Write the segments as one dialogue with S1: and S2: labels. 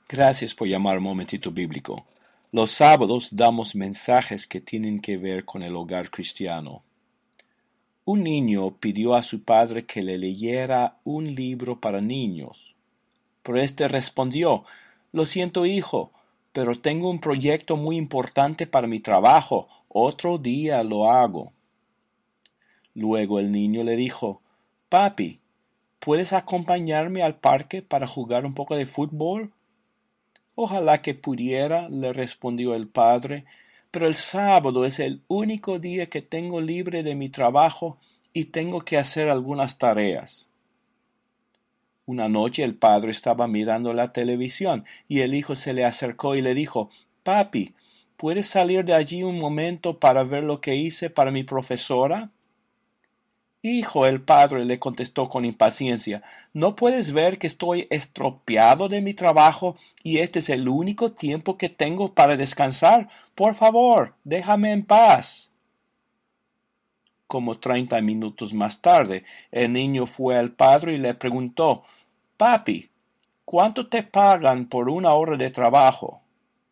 S1: Gracias por llamar un momentito bíblico. Los sábados damos mensajes que tienen que ver con el hogar cristiano. Un niño pidió a su padre que le leyera un libro para niños. Pero éste respondió: Lo siento, hijo, pero tengo un proyecto muy importante para mi trabajo. Otro día lo hago. Luego el niño le dijo: Papi, ¿puedes acompañarme al parque para jugar un poco de fútbol? Ojalá que pudiera, le respondió el padre, pero el sábado es el único día que tengo libre de mi trabajo y tengo que hacer algunas tareas. Una noche el padre estaba mirando la televisión y el hijo se le acercó y le dijo: Papi, ¿puedes salir de allí un momento para ver lo que hice para mi profesora? Hijo, el padre le contestó con impaciencia, ¿no puedes ver que estoy estropeado de mi trabajo y este es el único tiempo que tengo para descansar? Por favor, déjame en paz. Como 30 minutos más tarde, el niño fue al padre y le preguntó: Papi, ¿cuánto te pagan por una hora de trabajo?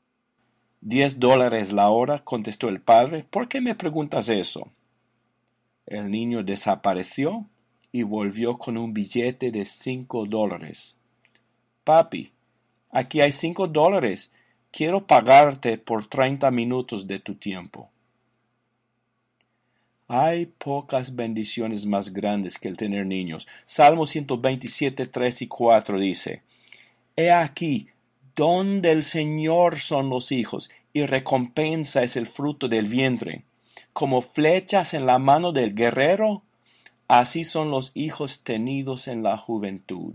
S1: $10 la hora, contestó el padre. ¿Por qué me preguntas eso? El niño desapareció y volvió con un billete de $5. Papi, aquí hay $5. Quiero pagarte por 30 minutos de tu tiempo. Hay pocas bendiciones más grandes que el tener niños. Salmo 127, 3 y 4 dice: He aquí, don del Señor son los hijos, y recompensa es el fruto del vientre. Como flechas en la mano del guerrero, así son los hijos tenidos en la juventud.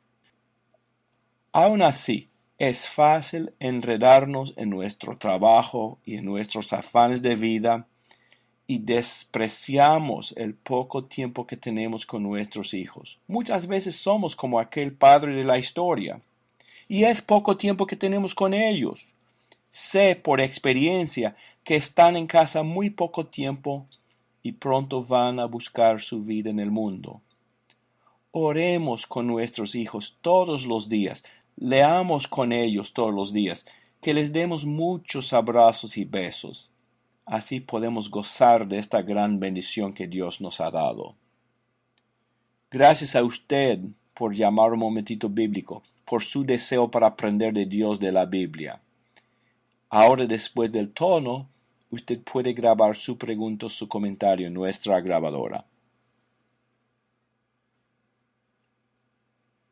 S1: Aun así, es fácil enredarnos en nuestro trabajo y en nuestros afanes de vida y despreciamos el poco tiempo que tenemos con nuestros hijos. Muchas veces somos como aquel padre de la historia, y es poco tiempo que tenemos con ellos. Sé por experiencia que están en casa muy poco tiempo y pronto van a buscar su vida en el mundo. Oremos con nuestros hijos todos los días, leamos con ellos todos los días, que les demos muchos abrazos y besos. Así podemos gozar de esta gran bendición que Dios nos ha dado. Gracias a usted por llamar un momentito bíblico, por su deseo para aprender de Dios de la Biblia. Ahora, después del tono, usted puede grabar su pregunta o su comentario en nuestra grabadora.